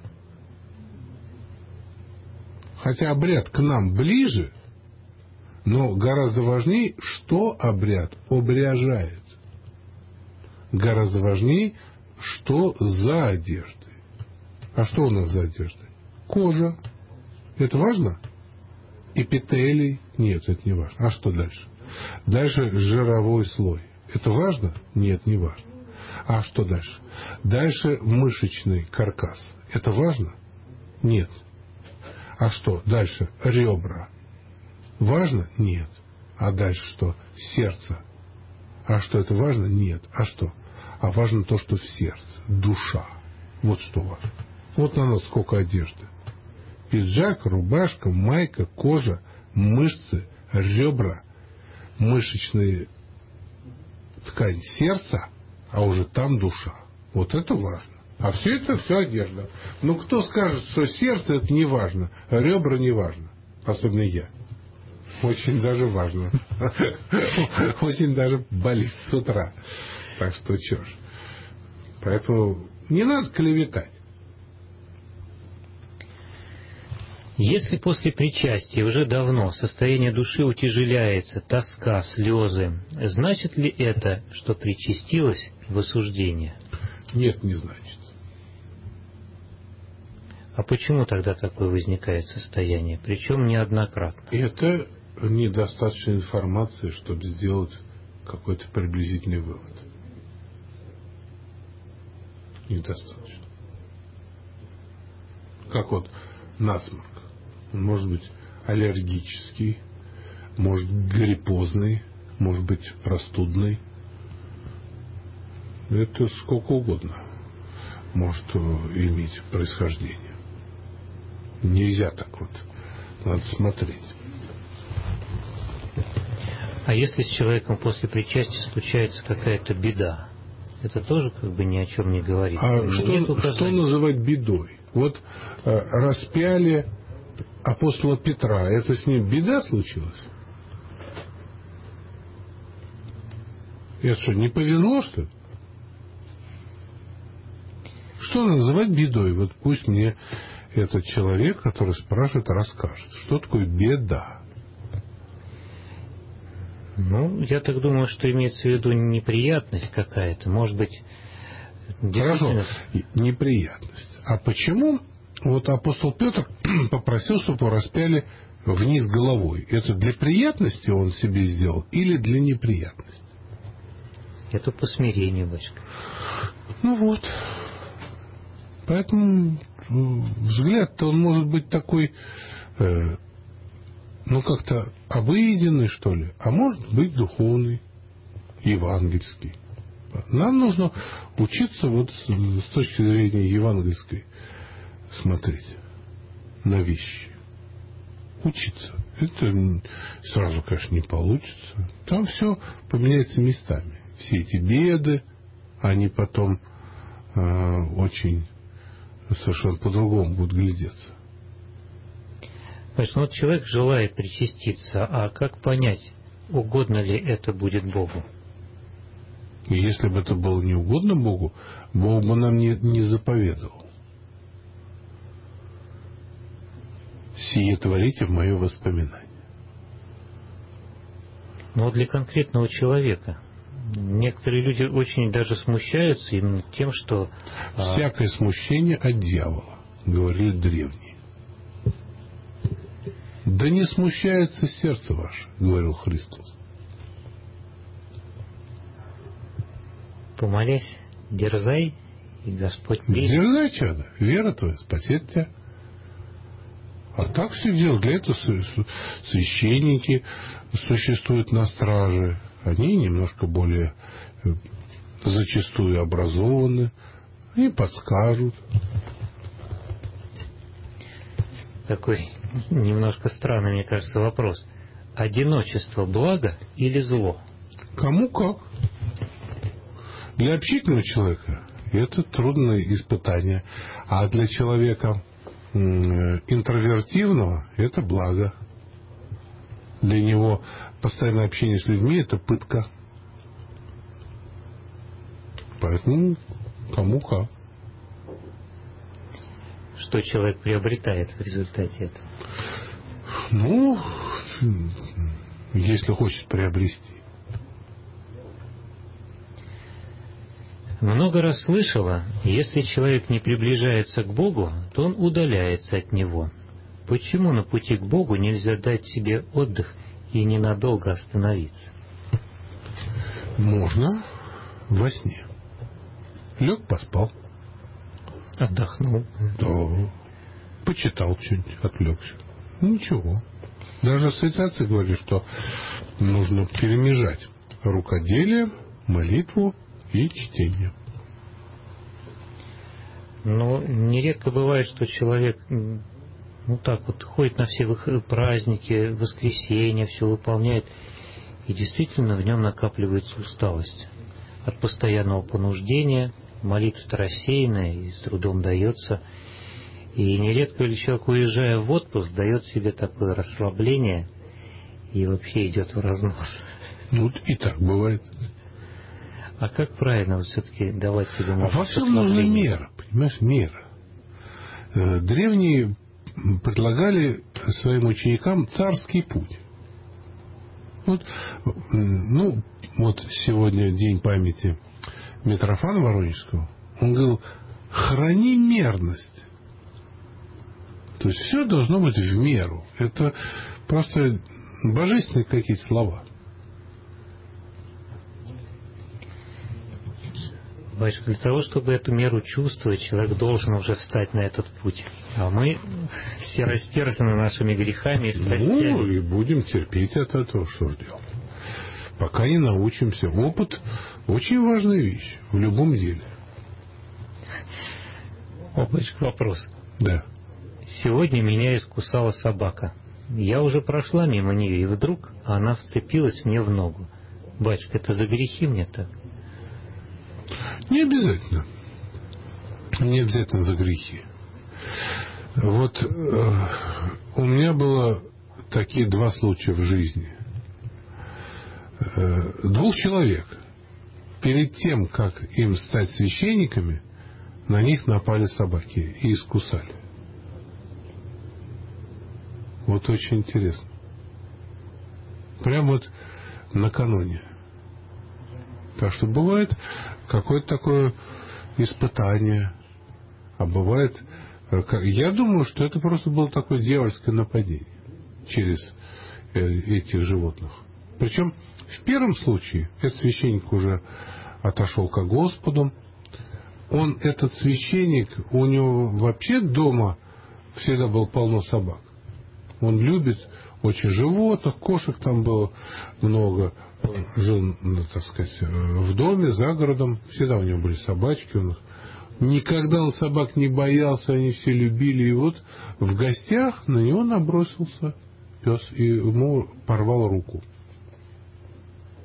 Хотя обряд к нам ближе, но гораздо важнее, что обряд обряжает. Гораздо важнее, что за одеждой. А что у нас за одеждой? Кожа. Это важно? Эпителий? Нет, это не важно. А что дальше? Дальше жировой слой. Это важно? Нет, не важно. А что дальше? Дальше мышечный каркас. Это важно? Нет. А что? Дальше ребра. Важно? Нет. А дальше что? Сердце. А что, это важно? Нет. А что? А важно то, что в сердце. Душа. Вот что важно. Вот на нас сколько одежды. Пиджак, рубашка, майка, кожа, мышцы, ребра, мышечная ткань сердца, а уже там душа. Вот это важно. А все это все одежда. Ну, кто скажет, что сердце это не важно, а ребра не важно? Особенно я. Очень даже важно. Очень даже болит с утра. Так что чё ж. Поэтому не надо клеветать. Если после причастия уже давно состояние души утяжеляется, тоска, слезы, значит ли это, что причастилось в осуждение? Нет, не значит. А почему тогда такое возникает состояние, причем неоднократно? Это недостаточно информации, чтобы сделать какой-то приблизительный вывод. Недостаточно. Как вот насморк. Он может быть аллергический, может гриппозный, может быть простудный. Это сколько угодно может иметь происхождение. Нельзя так вот. Надо смотреть. А если с человеком после причастия случается какая-то беда, это тоже как бы ни о чем не говорит? А что, что называть бедой? Вот э, распяли апостола Петра. Это с ним беда случилась? Это что, не повезло, что ли? Что называть бедой? Вот пусть мне этот человек, который спрашивает, расскажет. Что такое беда? Ну, я так думаю, что имеется в виду неприятность какая-то. Может быть, хорошо, неприятность. А почему вот апостол Петр попросил, чтобы его распяли вниз головой? Это для приятности он себе сделал или для неприятности? Это по смирению, батюшка. Ну вот. Поэтому взгляд-то он может быть такой, э, ну как-то обыденный, что ли, а может быть духовный, евангельский. Нам нужно учиться вот с, с точки зрения евангельской смотреть на вещи. Учиться. Это сразу, конечно, не получится. Там все поменяется местами. Все эти беды, они потом э, очень совершенно по-другому будут глядеться. Значит, ну, вот человек желает причаститься, а как понять, угодно ли это будет Богу? И если бы это было не угодно Богу, Бог бы нам не, не заповедовал. Сие творите в мое воспоминание. Но для конкретного человека некоторые люди очень даже смущаются именно тем, что... Всякое смущение от дьявола, говорили древние. Да не смущается сердце ваше, говорил Христос. Помолясь, дерзай, и Господь примет. Дерзай, чадо, вера твоя спасет тебя. А так все делают. Для этого священники существуют на страже. Они немножко более зачастую образованы. Они подскажут. Такой немножко странный, мне кажется, вопрос. Одиночество благо или зло? Кому как. Для общительного человека это трудное испытание. А для человека интровертивного это благо. Для него постоянное общение с людьми это пытка. Поэтому кому как. Что человек приобретает в результате этого? Ну, если хочет приобрести. Много раз слышала, если человек не приближается к Богу, то он удаляется от Него. Почему на пути к Богу нельзя дать себе отдых и ненадолго остановиться? Можно во сне. Лег, поспал. Отдохнул. Да. Почитал что-нибудь, отвлекся. Ничего. Даже ассоциация говорит, что нужно перемежать рукоделие, молитву и чтение. Но нередко бывает, что человек, ну так вот, ходит на все праздники, воскресенья, все выполняет, и действительно в нем накапливается усталость от постоянного понуждения, молитва рассеянная и с трудом дается. И нередко ли человек, уезжая в отпуск, дает себе такое расслабление и вообще идет в разнос. Ну, и так бывает. А как правильно вот все-таки давать себе А во всем нужна мера, понимаешь, мера. Древние предлагали своим ученикам царский путь. Вот, ну, вот сегодня день памяти Митрофана Воронежского. Он говорил, храни мерность. То есть все должно быть в меру. Это просто божественные какие-то слова. Батюшка, для того, чтобы эту меру чувствовать, человек должен уже встать на этот путь. А мы все растерзаны нашими грехами и страстями. Ну, и будем терпеть от этого, что ж делать. Пока не научимся. Опыт – очень важная вещь в любом деле. О, батюшка, вопрос. Да. Сегодня меня искусала собака. Я уже прошла мимо нее, и вдруг она вцепилась мне в ногу. Батюшка, это за грехи мне так? Не обязательно. Не обязательно за грехи. Вот э, у меня было такие два случая в жизни. Э, двух человек. Перед тем, как им стать священниками, на них напали собаки и искусали. Вот очень интересно. Прямо вот накануне. Так что бывает какое-то такое испытание. А бывает... Я думаю, что это просто было такое дьявольское нападение через этих животных. Причем в первом случае этот священник уже отошел ко Господу. Он, этот священник, у него вообще дома всегда было полно собак. Он любит очень животных, кошек там было много. Он жил, ну, так сказать, в доме, за городом. Всегда у него были собачки. Он... Никогда он собак не боялся, они все любили. И вот в гостях на него набросился пес и ему порвал руку.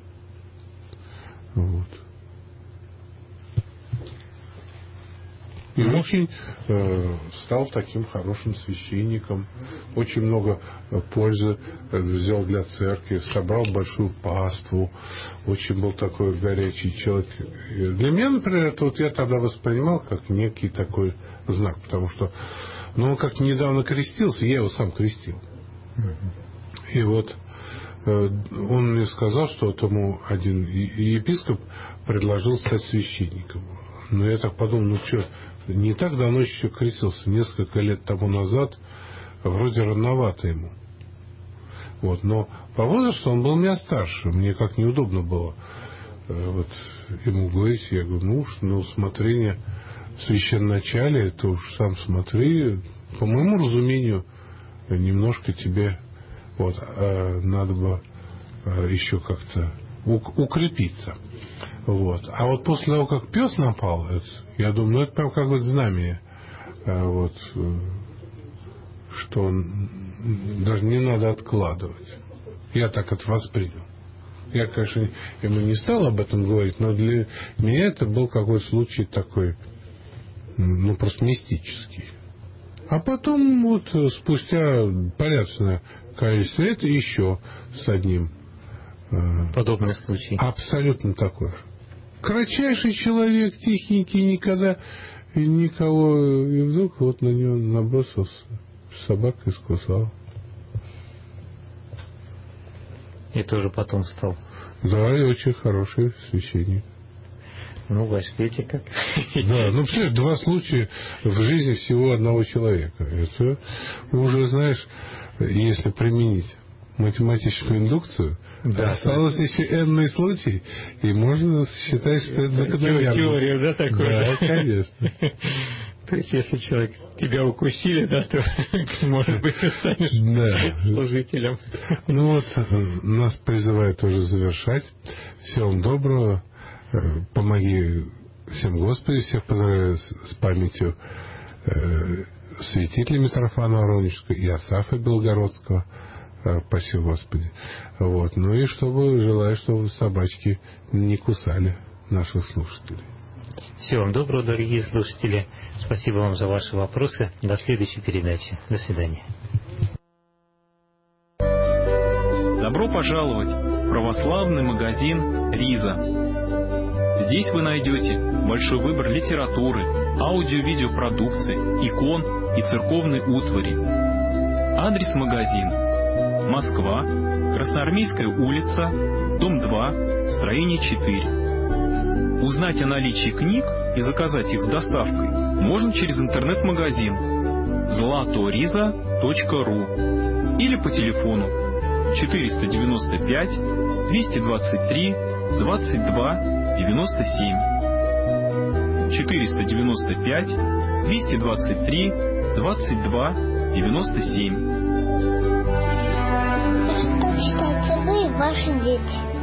Вот. И mm-hmm. очень э, стал таким хорошим священником. Очень много э, пользы э, сделал для церкви. Собрал большую паству. Очень был такой горячий человек. И для меня, например, это вот я тогда воспринимал как некий такой знак. Потому что ну, он как недавно крестился, я его сам крестил. Mm-hmm. И вот э, он мне сказал, что вот ему один епископ предложил стать священником. Но я так подумал, ну что, не так давно еще крестился, несколько лет тому назад, вроде рановато ему. Вот, но по возрасту он был меня старше, мне как неудобно было э, вот, ему говорить, я говорю, ну уж на усмотрение в священначале, это уж сам смотри, по моему разумению, немножко тебе вот, э, надо бы э, еще как-то укрепиться. Вот. А вот после того, как пес напал, это, я думаю, ну это прям как вот знамение, вот, что даже не надо откладывать. Я так это воспринял. Я, конечно, ему не стал об этом говорить, но для меня это был какой-то случай такой, ну, просто мистический. А потом, вот, спустя порядочное количество лет, еще с одним подобный случай. Абсолютно такой. Кратчайший человек, тихенький, никогда никого, и вдруг вот на него набросился собака и искусал. И тоже потом стал. Да, и очень хороший священник. Ну, Вась, видите как? Да, ну, представляешь, два случая в жизни всего одного человека. Это уже, знаешь, если применить математическую индукцию, да, осталось да. еще энный случай, и можно считать, что это закономерно. Теория, да, такое? Да, конечно. То есть, если человек тебя укусили, да, то, может быть, ты станешь да. служителем. Ну вот, нас призывают уже завершать. Всего вам доброго. Помоги всем Господи. Всех поздравляю с, с памятью э, святителя Митрофана Воронежского и Асафа Белгородского. Спасибо, Господи. Вот. Ну и чтобы, желаю, чтобы собачки не кусали наших слушателей. Всего вам доброго, дорогие слушатели. Спасибо вам за ваши вопросы. До следующей передачи. До свидания. Добро пожаловать в православный магазин «Риза». Здесь вы найдете большой выбор литературы, аудио-видеопродукции, икон и церковной утвари. Адрес магазина: Москва, Красноармейская улица, дом два, строение четыре. Узнать о наличии книг и заказать их с доставкой можно через интернет-магазин златориза точка ру или по телефону четыреста девяносто пять двести двадцать три двадцать два девяносто семь. четыреста девяносто пять двести двадцать три двадцать два девяносто семь. Что читаете вы и ваши дети?